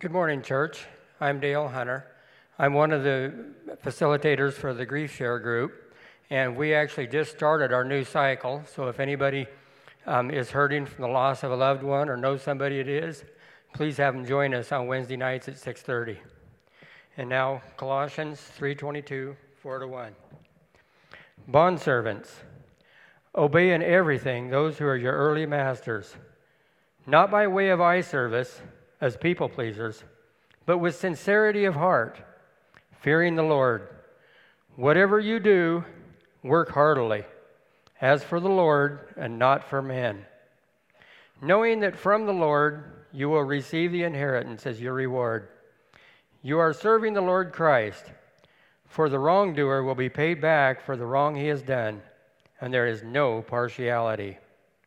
Good morning, church. I'm Dale Hunter. I'm one of the facilitators for the Grief Share group, and we actually just started our new cycle. So if anybody is hurting from the loss of a loved one or knows somebody it is, please have them join us on Wednesday nights at 6:30. And now Colossians 3:22, 4-1. Bondservants, obey in everything those who are your earthly masters, not by way of eye service as people pleasers, but with sincerity of heart, fearing the Lord. Whatever you do, work heartily, as for the Lord and not for men, knowing that from the Lord you will receive the inheritance as your reward. You are serving the Lord Christ, for the wrongdoer will be paid back for the wrong he has done, and there is no partiality.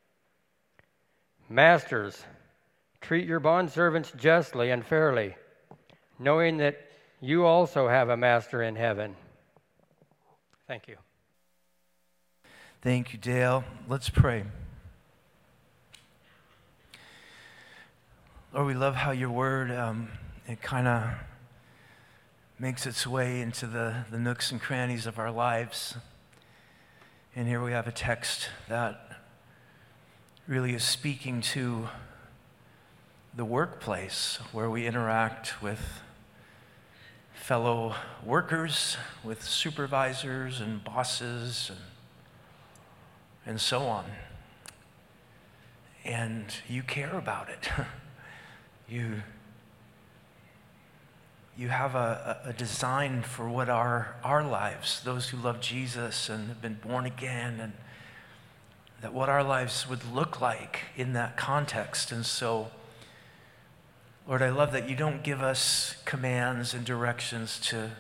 Masters, treat your bondservants justly and fairly, knowing that you also have a master in heaven. Thank you. Thank you, Dale. Let's pray. Lord, we love how your word, it kind of makes its way into the nooks and crannies of our lives. And here we have a text that really is speaking to the workplace where we interact with fellow workers, with supervisors and bosses and so on. And you care about it. You have a design for what our lives, those who love Jesus and have been born again, and that what our lives would look like in that context. And so, Lord, I love that you don't give us commands and directions to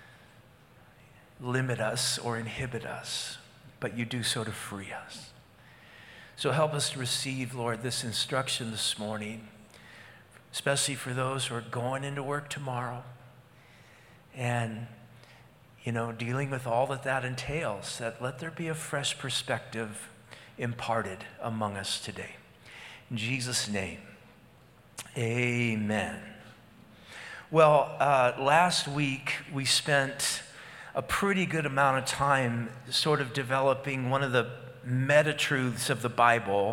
limit us or inhibit us, but you do so to free us. So help us to receive, Lord, this instruction this morning, especially for those who are going into work tomorrow and, dealing with all that entails, that let there be a fresh perspective imparted among us today. In Jesus' name. Amen. Well, last week we spent a pretty good amount of time sort of developing one of the meta-truths of the Bible,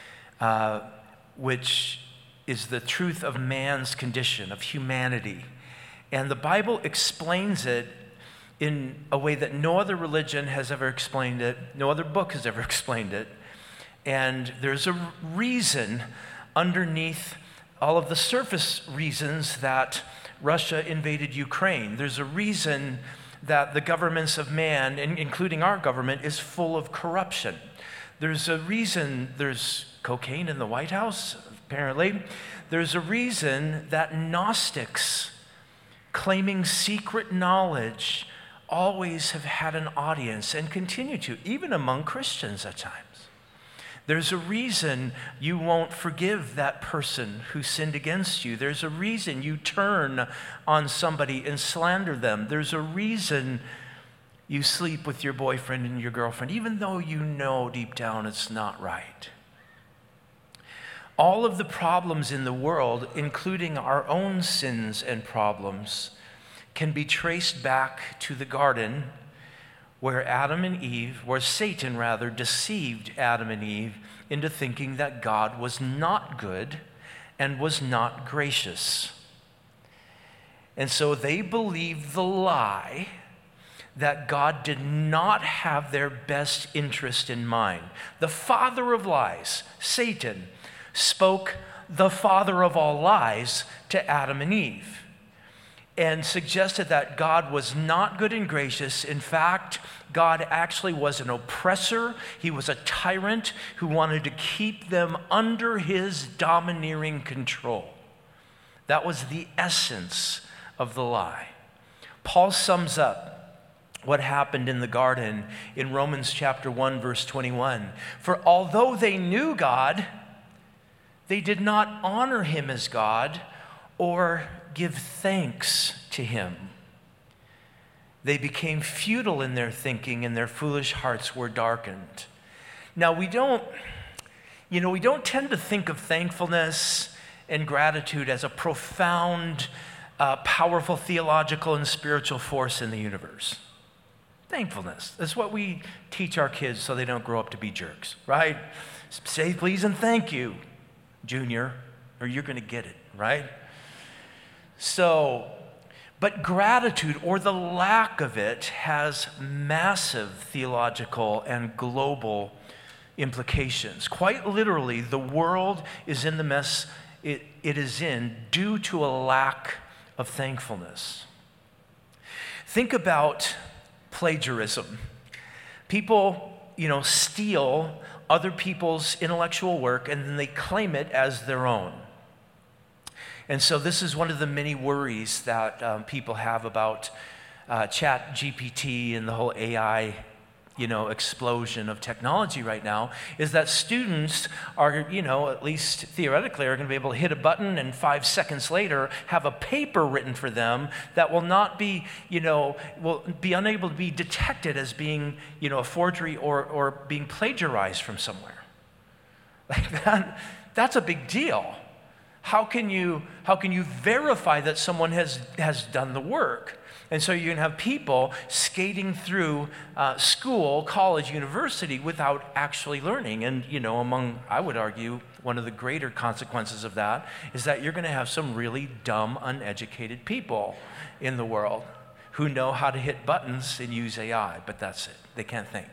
which is the truth of man's condition, of humanity. And the Bible explains it in a way that no other religion has ever explained it, no other book has ever explained it. And there's a reason underneath all of the surface reasons that Russia invaded Ukraine. There's a reason that the governments of man, including our government, is full of corruption. There's a reason there's cocaine in the White House, apparently. There's a reason that Gnostics claiming secret knowledge always have had an audience and continue to, even among Christians at times. There's a reason you won't forgive that person who sinned against you. There's a reason you turn on somebody and slander them. There's a reason you sleep with your boyfriend and your girlfriend, even though you know deep down it's not right. All of the problems in the world, including our own sins and problems, can be traced back to the garden where Satan deceived Adam and Eve into thinking that God was not good and was not gracious. And so they believed the lie that God did not have their best interest in mind. The father of lies, Satan, spoke the father of all lies to Adam and Eve, and suggested that God was not good and gracious. In fact, God actually was an oppressor. He was a tyrant who wanted to keep them under his domineering control. That was the essence of the lie. Paul sums up what happened in the garden in Romans chapter 1, verse 21. For although they knew God, they did not honor him as God or give thanks to him. They became futile in their thinking, and their foolish hearts were darkened. Now, we don't tend to think of thankfulness and gratitude as a profound, powerful theological and spiritual force in the universe. Thankfulness. That's what we teach our kids so they don't grow up to be jerks, right? Say please and thank you, Junior, or you're going to get it, right? So, but gratitude, or the lack of it, has massive theological and global implications. Quite literally, the world is in the mess it is in due to a lack of thankfulness. Think about plagiarism. People, steal other people's intellectual work and then they claim it as their own. And so this is one of the many worries that people have about ChatGPT and the whole AI, explosion of technology right now, is that students are, at least theoretically, are going to be able to hit a button and 5 seconds later have a paper written for them that will not be, will be unable to be detected as being, a forgery or being plagiarized from somewhere. Like that's a big deal. How can you verify that someone has done the work? And so you can have people skating through school, college, university without actually learning. And, I would argue, one of the greater consequences of that is that you're going to have some really dumb, uneducated people in the world who know how to hit buttons and use AI, but that's it. They can't think.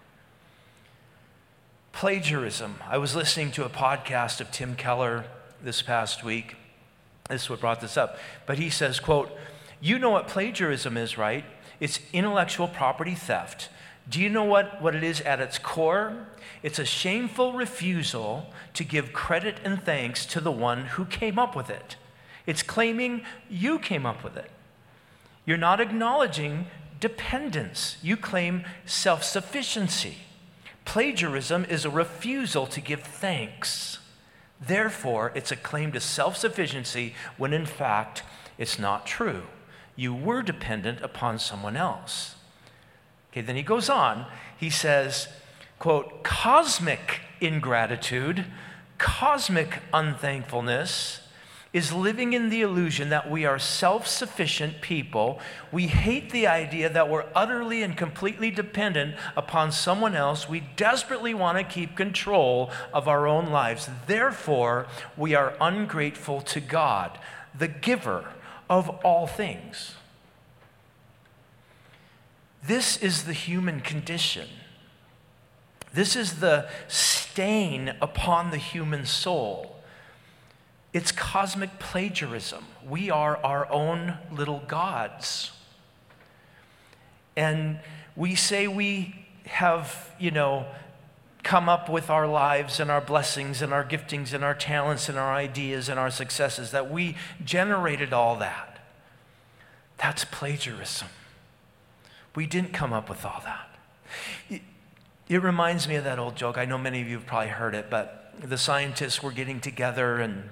Plagiarism. I was listening to a podcast of Tim Keller this past week. This is what brought this up. But he says, quote, "You know what plagiarism is, right? It's intellectual property theft. Do you know what it is at its core? It's a shameful refusal to give credit and thanks to the one who came up with it. It's claiming you came up with it. You're not acknowledging dependence. You claim self-sufficiency. Plagiarism is a refusal to give thanks. Therefore, it's a claim to self-sufficiency when in fact it's not true. You were dependent upon someone else." Okay, then he goes on. He says, quote, "Cosmic ingratitude, cosmic unthankfulness is living in the illusion that we are self-sufficient people. We hate the idea that we're utterly and completely dependent upon someone else. We desperately want to keep control of our own lives. Therefore, we are ungrateful to God, the giver of all things." This is the human condition. This is the stain upon the human soul. It's cosmic plagiarism. We are our own little gods. And we say we have, come up with our lives and our blessings and our giftings and our talents and our ideas and our successes, that we generated all that. That's plagiarism. We didn't come up with all that. It reminds me of that old joke. I know many of you have probably heard it, but the scientists were getting together and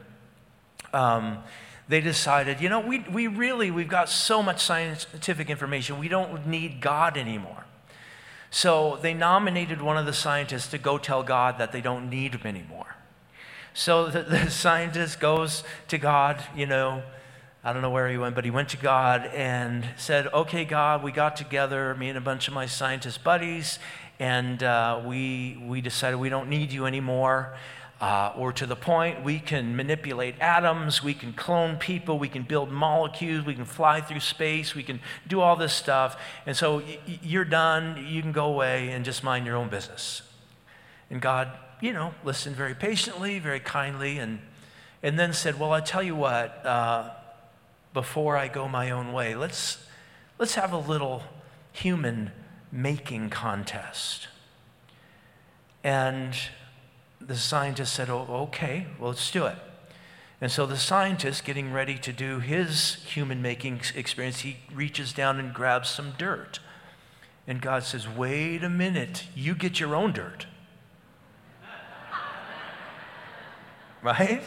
they decided, we've got so much scientific information, we don't need God anymore. So they nominated one of the scientists to go tell God that they don't need him anymore. So the scientist goes to God, I don't know where he went, but he went to God and said, "Okay, God, we got together, me and a bunch of my scientist buddies, and we decided we don't need you anymore. Or to the point, we can manipulate atoms, we can clone people, we can build molecules, we can fly through space, we can do all this stuff. And so you're done, you can go away and just mind your own business." And God, listened very patiently, very kindly, and then said, "Well, I tell you what, before I go my own way, let's have a little human making contest." And the scientist said, "Oh, okay, well, let's do it." And so the scientist, getting ready to do his human-making experience, he reaches down and grabs some dirt. And God says, "Wait a minute, you get your own dirt." Right?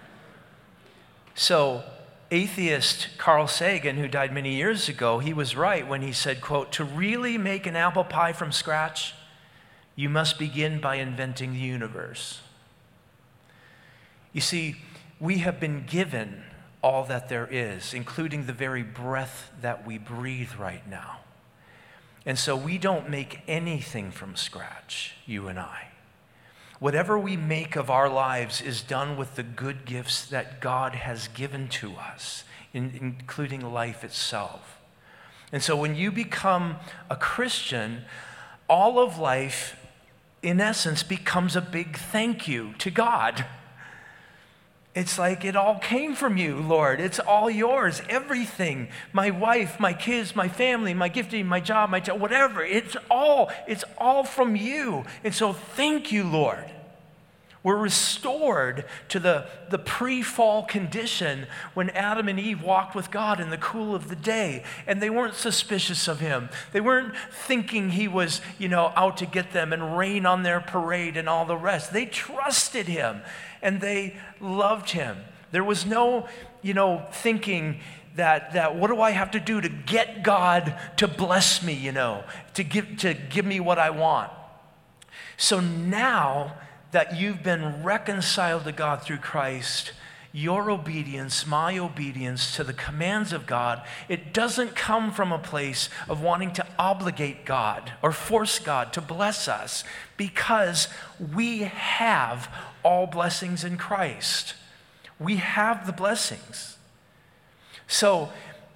So atheist Carl Sagan, who died many years ago, he was right when he said, quote, "To really make an apple pie from scratch, you must begin by inventing the universe." You see, We have been given all that there is, including the very breath that we breathe right now. And so we don't make anything from scratch, you and I. Whatever we make of our lives is done with the good gifts that God has given to us, including life itself. And so when you become a Christian, all of life, in essence, becomes a big thank you to God. It's like it all came from you, Lord. It's all yours, everything. My wife, my kids, my family, my gifting, my job, whatever. It's all from you. And so thank you, Lord. We're restored to the pre-fall condition when Adam and Eve walked with God in the cool of the day, and they weren't suspicious of him. They weren't thinking he was, out to get them and rain on their parade and all the rest. They trusted him, and they loved him. There was no, thinking that what do I have to do to get God to bless me, to give me what I want. So now that you've been reconciled to God through Christ, your obedience, my obedience to the commands of God, it doesn't come from a place of wanting to obligate God or force God to bless us, because we have all blessings in Christ. We have the blessings. So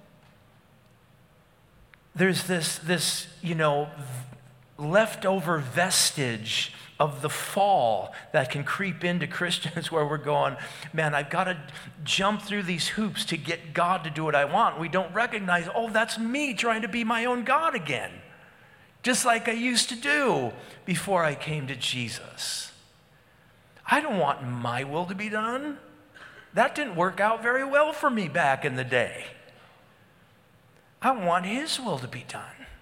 there's this leftover vestige of the fall that can creep into Christians, where we're going, man, I've got to jump through these hoops to get God to do what I want. We don't recognize, that's me trying to be my own God again, just like I used to do before I came to Jesus. I don't want my will to be done. That didn't work out very well for me back in the day. I want his will to be done.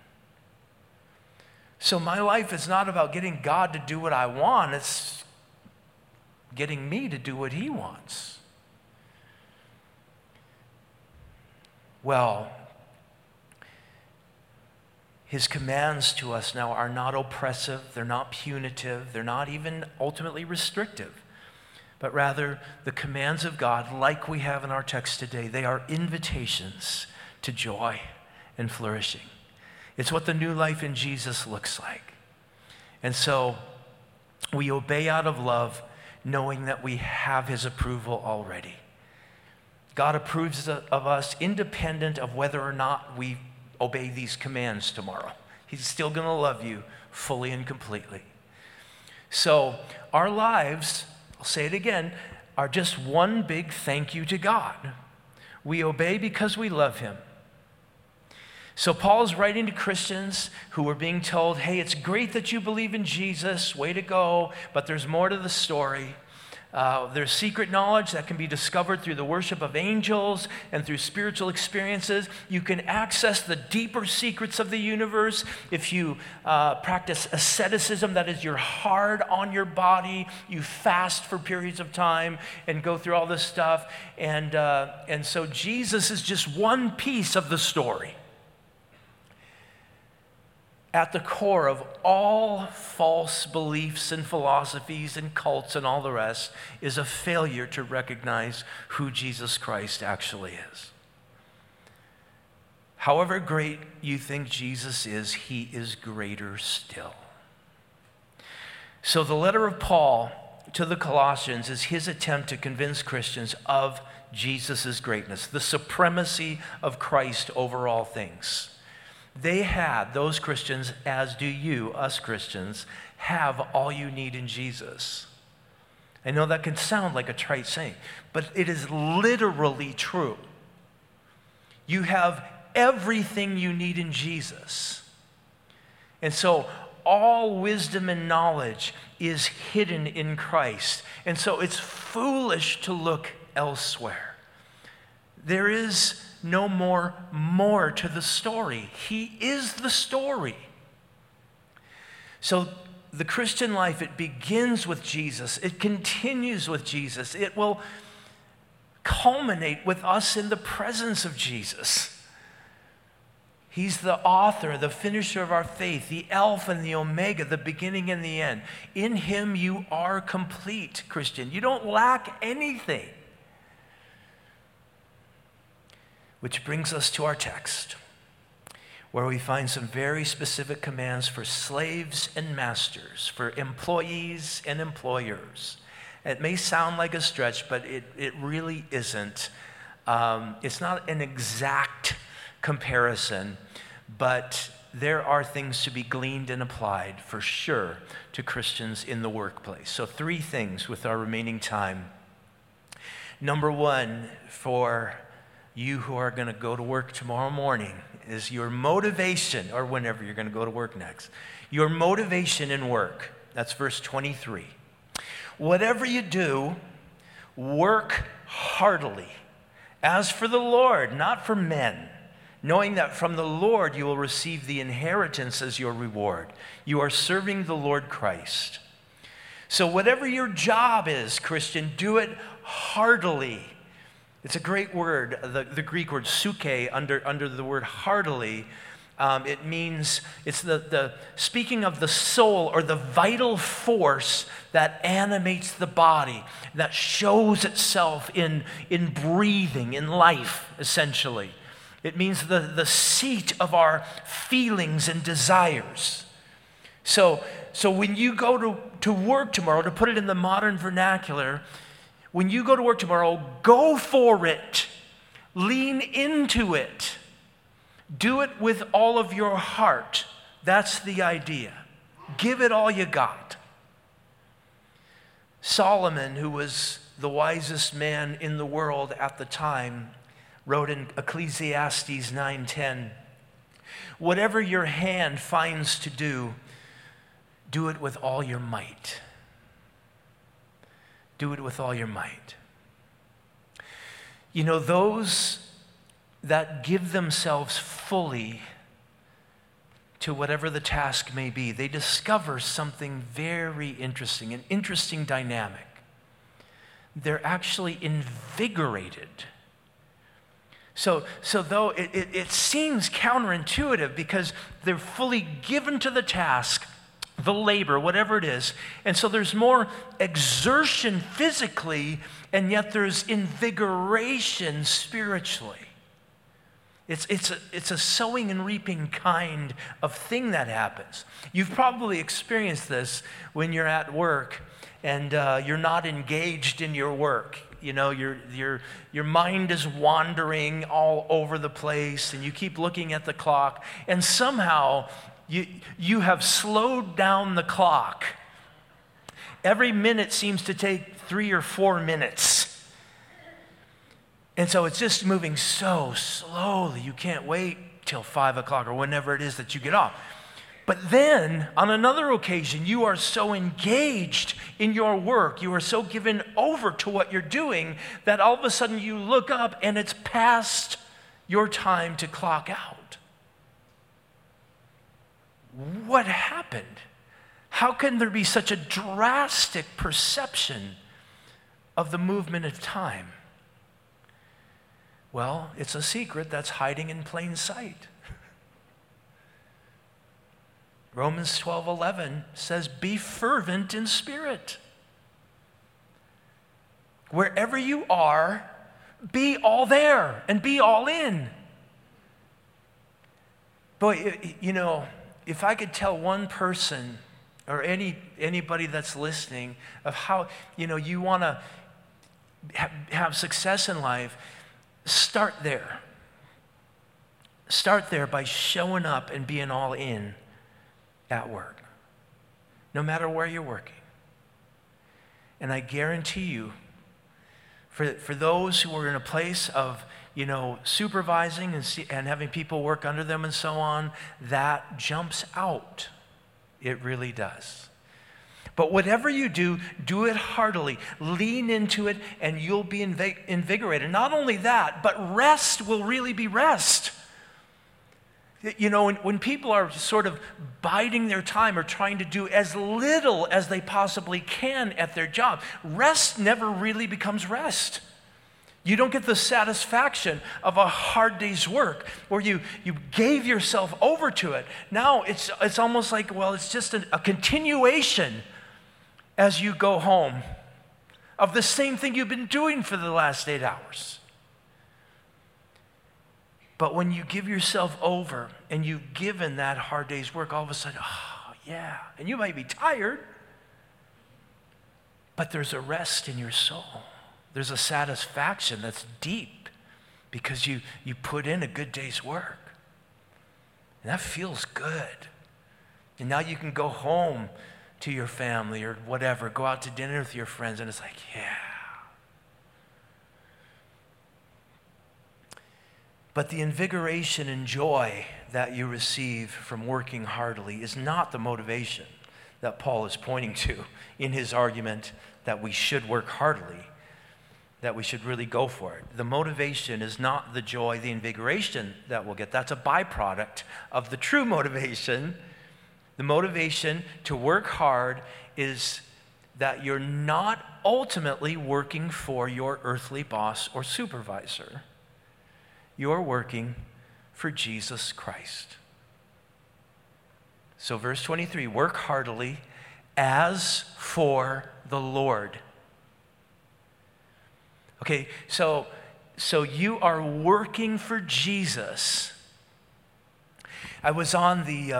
So my life is not about getting God to do what I want. It's getting me to do what he wants. Well, his commands to us now are not oppressive. They're not punitive. They're not even ultimately restrictive. But rather, the commands of God, like we have in our text today, they are invitations to joy and flourishing. It's what the new life in Jesus looks like. And so we obey out of love, knowing that we have his approval already. God approves of us independent of whether or not we obey these commands tomorrow. He's still going to love you fully and completely. So our lives, I'll say it again, are just one big thank you to God. We obey because we love him. So Paul's writing to Christians who were being told, hey, it's great that you believe in Jesus, way to go, but there's more to the story. There's secret knowledge that can be discovered through the worship of angels and through spiritual experiences. You can access the deeper secrets of the universe if you practice asceticism, that is, you're hard on your body, you fast for periods of time and go through all this stuff. And so Jesus is just one piece of the story. At the core of all false beliefs and philosophies and cults and all the rest is a failure to recognize who Jesus Christ actually is. However great you think Jesus is, he is greater still. So the letter of Paul to the Colossians is his attempt to convince Christians of Jesus' greatness, the supremacy of Christ over all things. They had, those Christians, as do you, us Christians, have all you need in Jesus. I know that can sound like a trite saying, but it is literally true. You have everything you need in Jesus. And so all wisdom and knowledge is hidden in Christ. And so it's foolish to look elsewhere. There is no more to the story. He is the story. So the Christian life, it begins with Jesus. It continues with Jesus. It will culminate with us in the presence of Jesus. He's the author, the finisher of our faith, the Alpha and the Omega, the beginning and the end. In him you are complete, Christian. You don't lack anything. Which brings us to our text, where we find some very specific commands for slaves and masters, for employees and employers. It may sound like a stretch, but it really isn't. It's not an exact comparison, but there are things to be gleaned and applied for sure to Christians in the workplace. So 3 things with our remaining time. Number 1, for you who are going to go to work tomorrow morning, is your motivation, or whenever you're going to go to work next, your motivation in work. That's verse 23. Whatever you do, work heartily, as for the Lord, not for men, knowing that from the Lord you will receive the inheritance as your reward. You are serving the Lord Christ. So whatever your job is, Christian, do it heartily. It's a great word, the Greek word suke, under the word heartily. It means, it's the speaking of the soul or the vital force that animates the body, that shows itself in breathing, in life, essentially. It means the seat of our feelings and desires. So when you go to work tomorrow, to put it in the modern vernacular, when you go to work tomorrow, go for it. Lean into it. Do it with all of your heart. That's the idea. Give it all you got. Solomon, who was the wisest man in the world at the time, wrote in Ecclesiastes 9:10, whatever your hand finds to do, do it with all your might. Do it with all your might. You know, those that give themselves fully to whatever the task may be, they discover something very interesting, an interesting dynamic. They're actually invigorated. So though it seems counterintuitive because they're fully given to the task, the labor, whatever it is, and so there's more exertion physically, and yet there's invigoration spiritually. It's a sowing and reaping kind of thing that happens. You've probably experienced this when you're at work and you're not engaged in your work. You know, your mind is wandering all over the place, and you keep looking at the clock, and somehow you have slowed down the clock. Every minute seems to take 3 or 4 minutes. And so it's just moving so slowly. You can't wait till 5 o'clock or whenever it is that you get off. But then, on another occasion, you are so engaged in your work, you are so given over to what you're doing, that all of a sudden you look up and it's past your time to clock out. What happened? How can there be such a drastic perception of the movement of time? Well, it's a secret that's hiding in plain sight. Romans 12:11 says, be fervent in spirit. Wherever you are, be all there and be all in. Boy, you know, if I could tell one person or anybody that's listening of how, you know, you want to have success in life, start there. Start there by showing up and being all in at work, no matter where you're working. And I guarantee you, for those who are in a place of, you know, supervising and having people work under them and so on, that jumps out. It really does. But whatever you do, do it heartily. Lean into it and you'll be invigorated. Not only that, but rest will really be rest. You know, when people are sort of biding their time or trying to do as little as they possibly can at their job, rest never really becomes rest. You don't get the satisfaction of a hard day's work where you gave yourself over to it. Now it's almost like, well, it's just a continuation as you go home of the same thing you've been doing for the last 8 hours. But when you give yourself over and you've given that hard day's work, all of a sudden, oh, yeah. And you might be tired, but there's a rest in your soul. There's a satisfaction that's deep because you put in a good day's work. And that feels good. And now you can go home to your family or whatever, go out to dinner with your friends, and it's like, yeah. But the invigoration and joy that you receive from working heartily is not the motivation that Paul is pointing to in his argument that we should work heartily, that we should really go for it. The motivation is not the joy, the invigoration that we'll get. That's a byproduct of the true motivation. The motivation to work hard is that you're not ultimately working for your earthly boss or supervisor. You're working for Jesus Christ. So verse 23, work heartily as for the Lord. Okay, so you are working for Jesus. I was on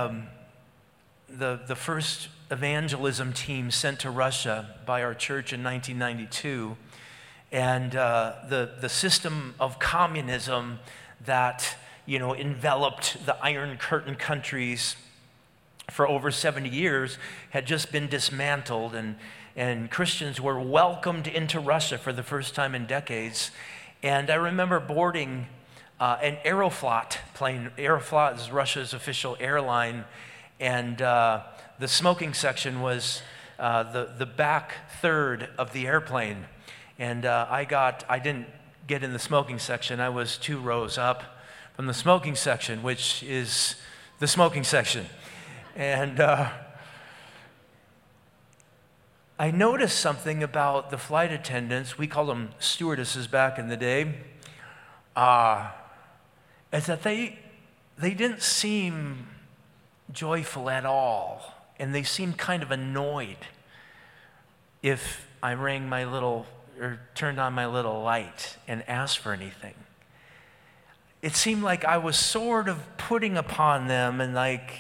the first evangelism team sent to Russia by our church in 1992. And the system of communism that, enveloped the Iron Curtain countries for over 70 years had just been dismantled, and Christians were welcomed into Russia for the first time in decades. And I remember boarding an Aeroflot plane. Aeroflot is Russia's official airline, and the smoking section was the back third of the airplane. And I didn't get in the smoking section. I was 2 rows up from the smoking section, which is the smoking section. And I noticed something about the flight attendants. We called them stewardesses back in the day. Is that they didn't seem joyful at all. And they seemed kind of annoyed if I rang my little or turned on my little light and asked for anything. It seemed like I was sort of putting upon them and like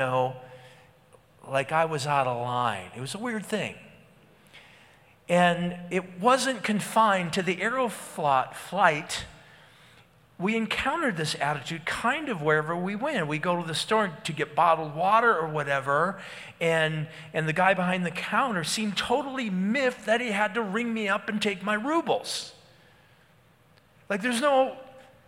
I was out of line. It was a weird thing. And it wasn't confined to the Aeroflot flight. We encountered this attitude kind of wherever we went. We go to the store to get bottled water or whatever, and the guy behind the counter seemed totally miffed that he had to ring me up and take my rubles. Like there's no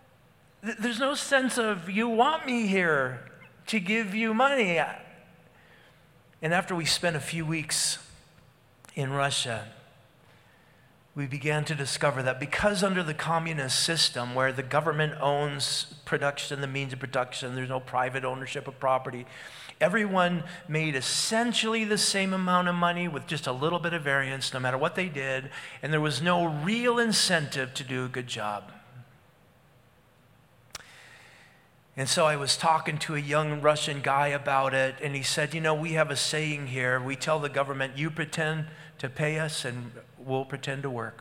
sense of, you want me here to give you money. And after we spent a few weeks in Russia, we began to discover that because under the communist system where the government owns production, the means of production, there's no private ownership of property, everyone made essentially the same amount of money with just a little bit of variance no matter what they did, and there was no real incentive to do a good job. And so I was talking to a young Russian guy about it, and he said, we have a saying here. We tell the government, you pretend to pay us and we'll pretend to work.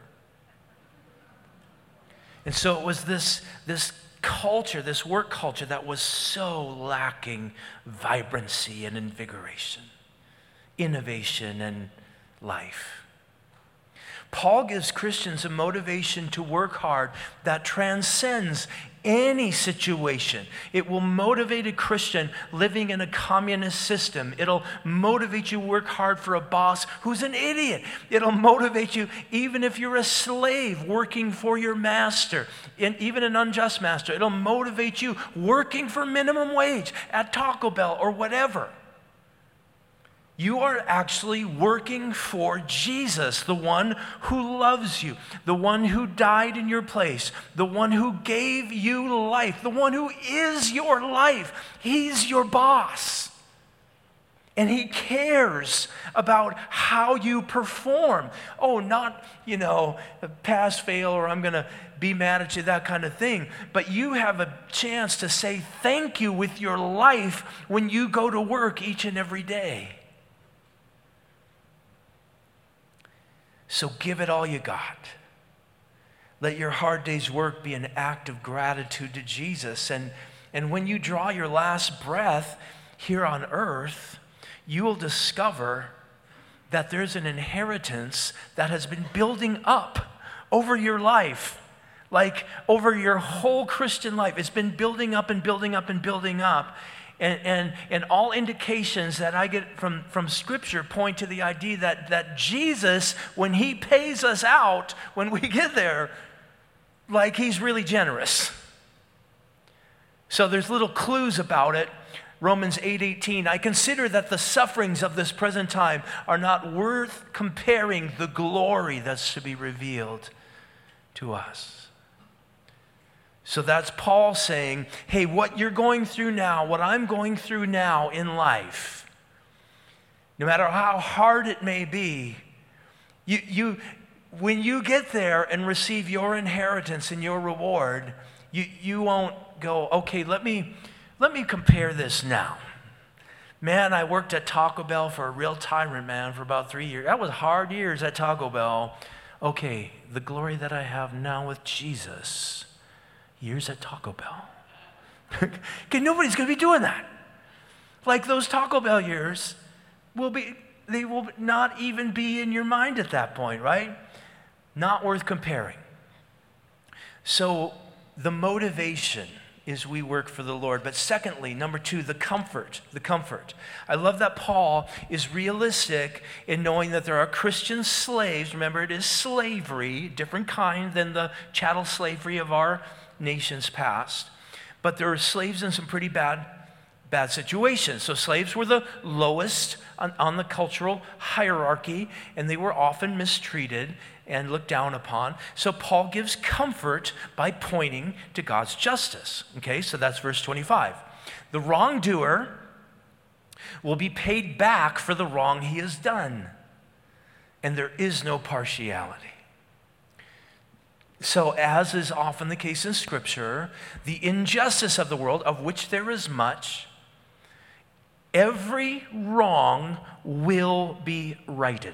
And so it was this culture, this work culture that was so lacking vibrancy and invigoration, innovation and life. Paul gives Christians a motivation to work hard that transcends any situation. It will motivate a Christian living in a communist system. It'll motivate you to work hard for a boss who's an idiot. It'll motivate you even if you're a slave working for your master, and even an unjust master. It'll motivate you working for minimum wage at Taco Bell or whatever. You are actually working for Jesus, the one who loves you, the one who died in your place, the one who gave you life, the one who is your life. He's your boss. And he cares about how you perform. Oh, not, pass, fail, or I'm going to be mad at you, that kind of thing. But you have a chance to say thank you with your life when you go to work each and every day. So give it all you got. Let your hard day's work be an act of gratitude to Jesus. And when you draw your last breath here on earth, you will discover that there's an inheritance that has been building up over your life, like over your whole Christian life. It's been building up and building up and building up. And all indications that I get from Scripture point to the idea that Jesus, when he pays us out, when we get there, like he's really generous. So there's little clues about it. Romans 8:18, I consider that the sufferings of this present time are not worth comparing the glory that's to be revealed to us. So that's Paul saying, hey, what you're going through now, what I'm going through now in life, no matter how hard it may be, when you get there and receive your inheritance and your reward, you won't go, okay, let me compare this now. Man, I worked at Taco Bell for a real tyrant, man, for about 3 years. That was hard years at Taco Bell. Okay, the glory that I have now with Jesus, years at Taco Bell. Okay, nobody's going to be doing that. Like those Taco Bell years they will not even be in your mind at that point, right? Not worth comparing. So the motivation is we work for the Lord. But secondly, number two, the comfort. I love that Paul is realistic in knowing that there are Christian slaves. Remember, it is slavery, different kind than the chattel slavery of our nation's past. But there are slaves in some pretty bad situations. So slaves were the lowest on the cultural hierarchy, and they were often mistreated and looked down upon. So Paul gives comfort by pointing to God's justice. Okay, so that's verse 25. The wrongdoer will be paid back for the wrong he has done, and there is no partiality. So, as is often the case in Scripture, the injustice of the world, of which there is much, every wrong will be righted.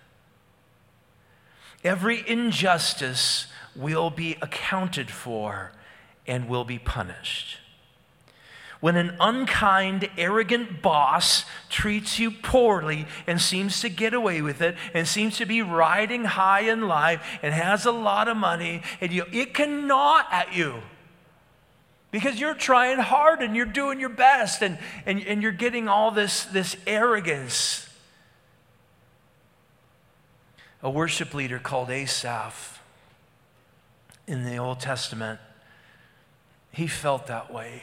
Every injustice will be accounted for and will be punished. When an unkind, arrogant boss treats you poorly and seems to get away with it and seems to be riding high in life and has a lot of money, and it can gnaw at you because you're trying hard and you're doing your best and you're getting all this arrogance. A worship leader called Asaph in the Old Testament, he felt that way.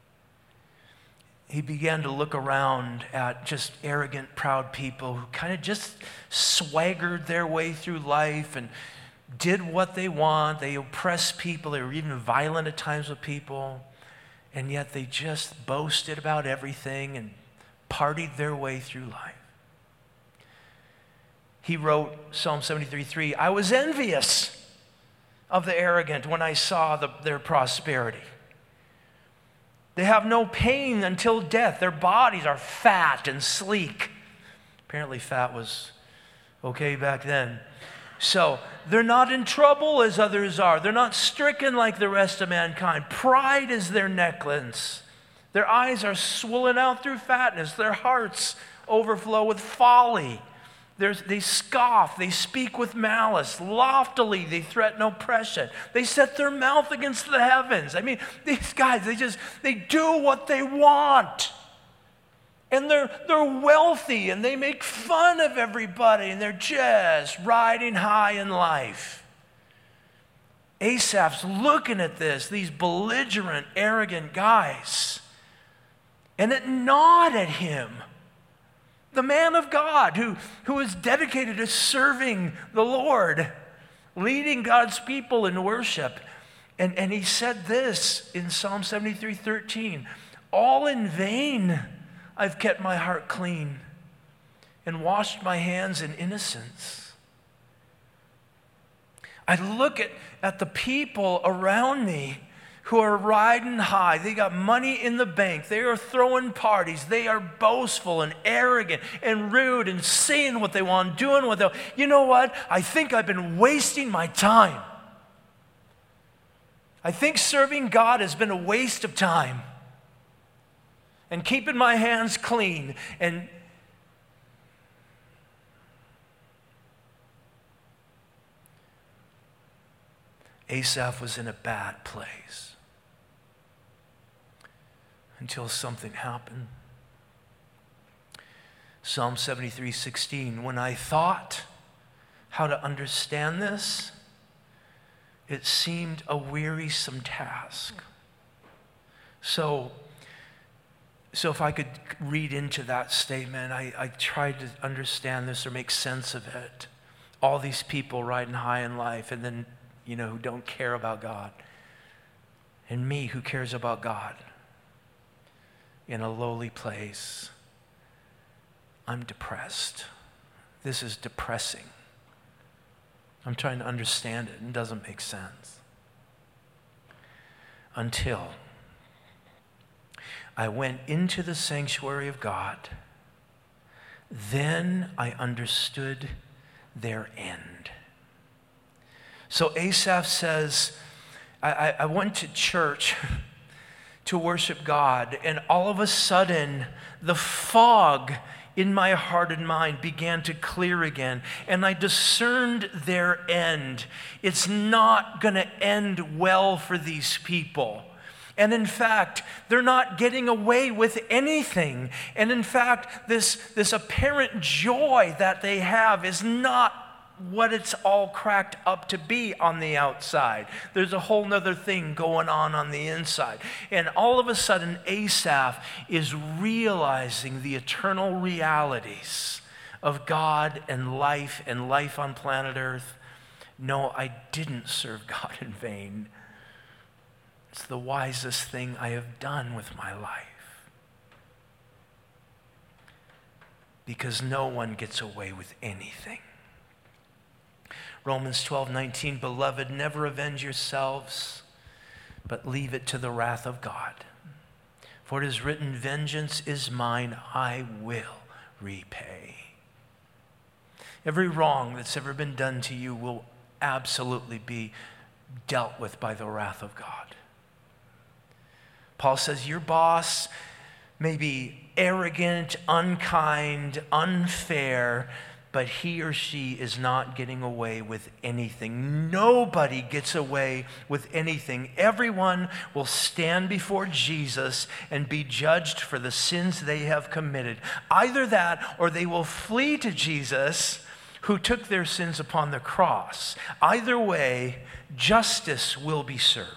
He began to look around at just arrogant, proud people who kind of just swaggered their way through life and did what they want. They oppressed people. They were even violent at times with people. And yet they just boasted about everything and partied their way through life. He wrote Psalm 73:3, I was envious of the arrogant when I saw their prosperity. They have no pain until death. Their bodies are fat and sleek. Apparently fat was okay back then. So they're not in trouble as others are. They're not stricken like the rest of mankind. Pride is their necklace. Their eyes are swollen out through fatness. Their hearts overflow with folly. They scoff, they speak with malice. Loftily, they threaten oppression. They set their mouth against the heavens. I mean, these guys, they do what they want. And they're wealthy, and they make fun of everybody, and they're just riding high in life. Asaph's looking at these belligerent, arrogant guys, and it gnawed at him. The man of God who is dedicated to serving the Lord, leading God's people in worship. And he said this in Psalm 73:13, all in vain I've kept my heart clean and washed my hands in innocence. I look at the people around me who are riding high. They got money in the bank. They are throwing parties. They are boastful and arrogant and rude and saying what they want, doing what they want. You know what? I think I've been wasting my time. I think serving God has been a waste of time. And keeping my hands clean. And Asaph was in a bad place until something happened. Psalm 73:16, when I thought how to understand this, it seemed a wearisome task. So if I could read into that statement, I tried to understand this or make sense of it. All these people riding high in life and then, who don't care about God. And me who cares about God in a lowly place. I'm depressed. This is depressing. I'm trying to understand it and it doesn't make sense. Until I went into the sanctuary of God, then I understood their end. So Asaph says, I went to church to worship God, and all of a sudden, the fog in my heart and mind began to clear again, and I discerned their end. It's not going to end well for these people. And in fact, they're not getting away with anything. And in fact, this apparent joy that they have is not what it's all cracked up to be on the outside. There's a whole nother thing going on the inside. And all of a sudden, Asaph is realizing the eternal realities of God and life on planet Earth. No, I didn't serve God in vain. It's the wisest thing I have done with my life. Because no one gets away with anything. Romans 12:19, beloved, never avenge yourselves, but leave it to the wrath of God. For it is written, vengeance is mine, I will repay. Every wrong that's ever been done to you will absolutely be dealt with by the wrath of God. Paul says your boss may be arrogant, unkind, unfair, but he or she is not getting away with anything. Nobody gets away with anything. Everyone will stand before Jesus and be judged for the sins they have committed. Either that or they will flee to Jesus who took their sins upon the cross. Either way, justice will be served.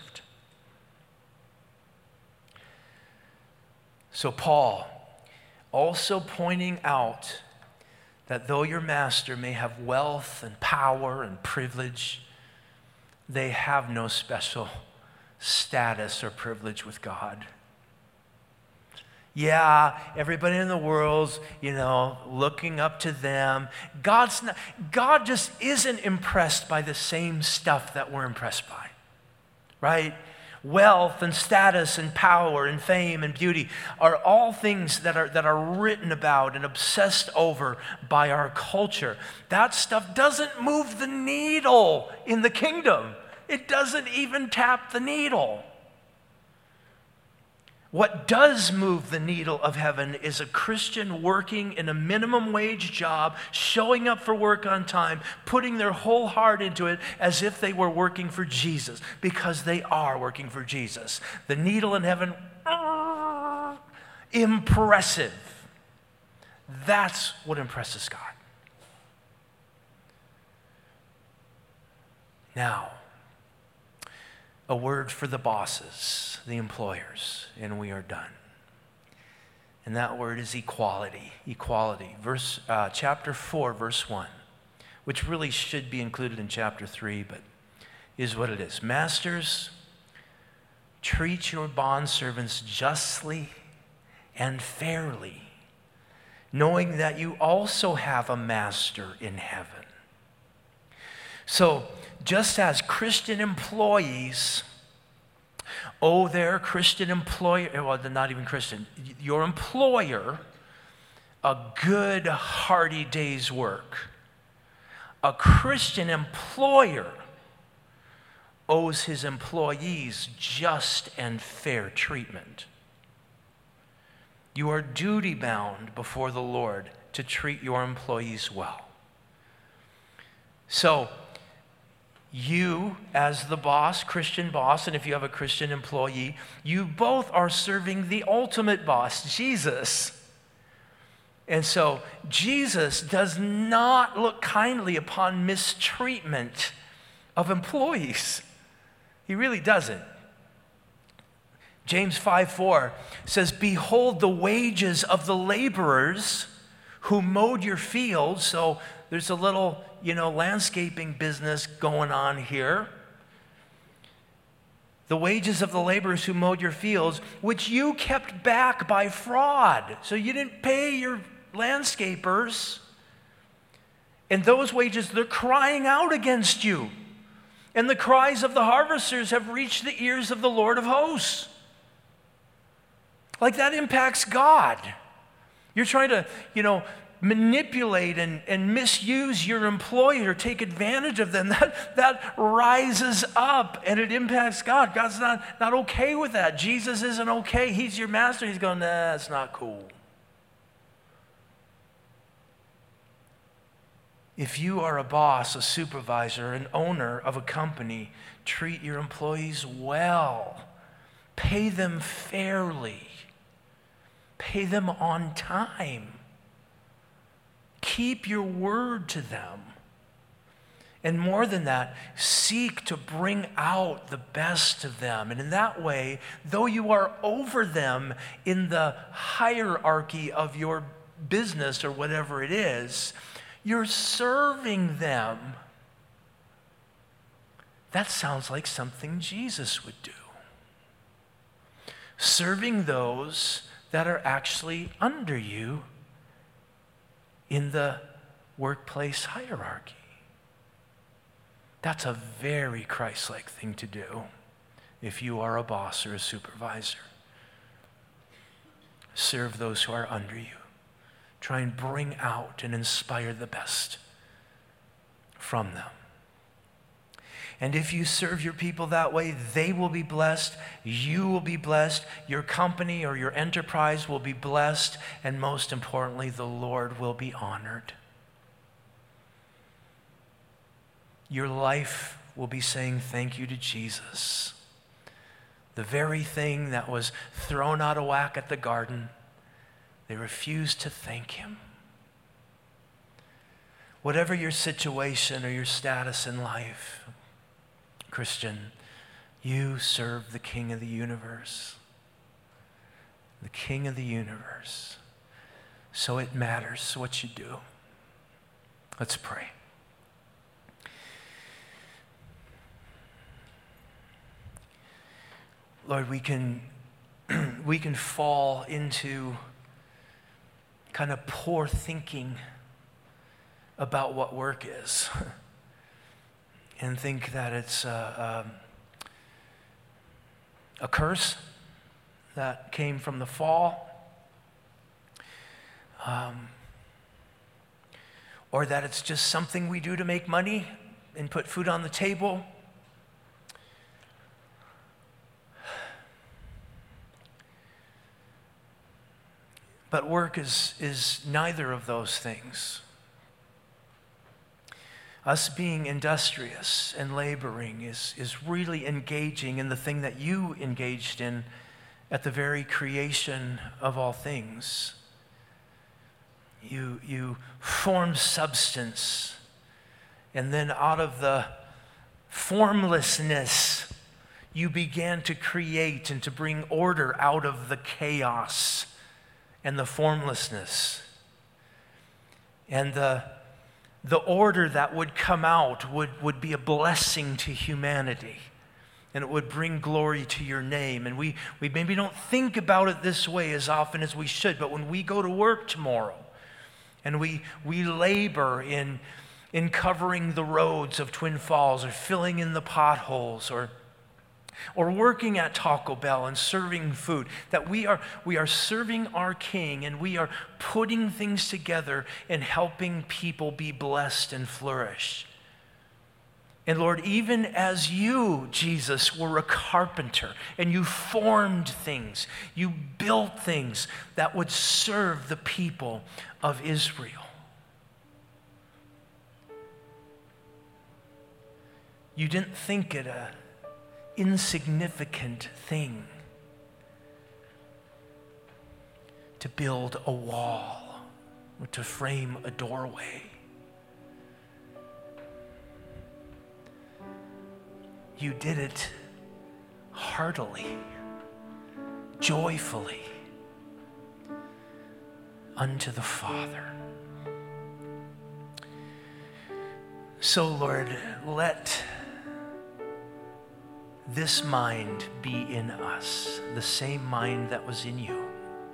So Paul, also pointing out that though your master may have wealth and power and privilege, they have no special status or privilege with God. Yeah, everybody in the world's, looking up to them. God just isn't impressed by the same stuff that we're impressed by, right? Wealth and status and power and fame and beauty are all things that are written about and obsessed over by our culture. That stuff doesn't move the needle in the kingdom. It doesn't even tap the needle. What does move the needle of heaven is a Christian working in a minimum wage job, showing up for work on time, putting their whole heart into it as if they were working for Jesus, because they are working for Jesus. The needle in heaven, impressive. That's what impresses God. Now, a word for the bosses, the employers, and we are done. And that word is equality. Equality. Chapter 4, verse 1, which really should be included in chapter 3, but is what it is. Masters, treat your bondservants justly and fairly, knowing that you also have a master in heaven. So, just as Christian employees owe their Christian employer, well, they're not even Christian, your employer, a good, hearty day's work, a Christian employer owes his employees just and fair treatment. You are duty-bound before the Lord to treat your employees well. So, you, as the boss, Christian boss, and if you have a Christian employee, you both are serving the ultimate boss, Jesus. And so, Jesus does not look kindly upon mistreatment of employees. He really doesn't. James 5:4 says, "Behold the wages of the laborers who mowed your fields." So there's a little, landscaping business going on here. "The wages of the laborers who mowed your fields, which you kept back by fraud." So you didn't pay your landscapers. And those wages, they're crying out against you. And the cries of the harvesters have reached the ears of the Lord of hosts. Like, that impacts God. You're trying to, manipulate and misuse your employee or take advantage of them. That rises up and it impacts God. God's not okay with that. Jesus isn't okay. He's your master. He's going, nah, it's not cool. If you are a boss, a supervisor, an owner of a company, treat your employees well. Pay them fairly. Pay them on time. Keep your word to them. And more than that, seek to bring out the best of them. And in that way, though you are over them in the hierarchy of your business or whatever it is, you're serving them. That sounds like something Jesus would do. Serving those that are actually under you in the workplace hierarchy. That's a very Christ-like thing to do if you are a boss or a supervisor. Serve those who are under you. Try and bring out and inspire the best from them. And if you serve your people that way, they will be blessed, you will be blessed, your company or your enterprise will be blessed, and most importantly, the Lord will be honored. Your life will be saying thank you to Jesus. The very thing that was thrown out of whack at the garden, they refused to thank him. Whatever your situation or your status in life, Christian, you serve the King of the universe. The King of the universe. So it matters what you do. Let's pray. Lord, we can fall into kind of poor thinking about what work is and think that it's a curse that came from the fall, or that it's just something we do to make money and put food on the table. But work is neither of those things. Us being industrious and laboring is really engaging in the thing that you engaged in at the very creation of all things. You formed substance, and then out of the formlessness, you began to create and to bring order out of the chaos and the formlessness. And the order that would come out would be a blessing to humanity, and it would bring glory to your name. And we maybe don't think about it this way as often as we should, but when we go to work tomorrow and we labor in covering the roads of Twin Falls, or filling in the potholes, or working at Taco Bell and serving food, that we are serving our King, and we are putting things together and helping people be blessed and flourish. And Lord, even as you, Jesus, were a carpenter and you formed things, you built things that would serve the people of Israel. You didn't think it an insignificant thing to build a wall or to frame a doorway. You did it heartily, joyfully, unto the Father. So, Lord, let this mind be in us, the same mind that was in you.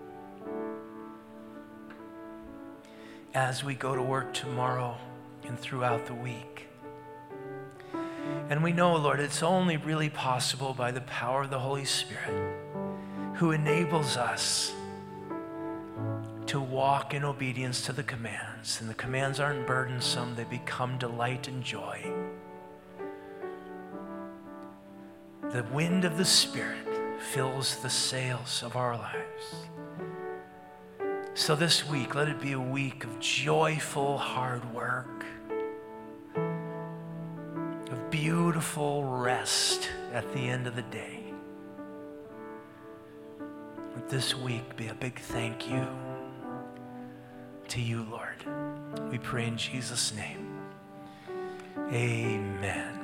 As we go to work tomorrow and throughout the week. And we know, Lord, it's only really possible by the power of the Holy Spirit, who enables us to walk in obedience to the commands. And the commands aren't burdensome, they become delight and joy. The wind of the Spirit fills the sails of our lives. So this week, let it be a week of joyful hard work, of beautiful rest at the end of the day. Let this week be a big thank you to you, Lord. We pray in Jesus' name. Amen.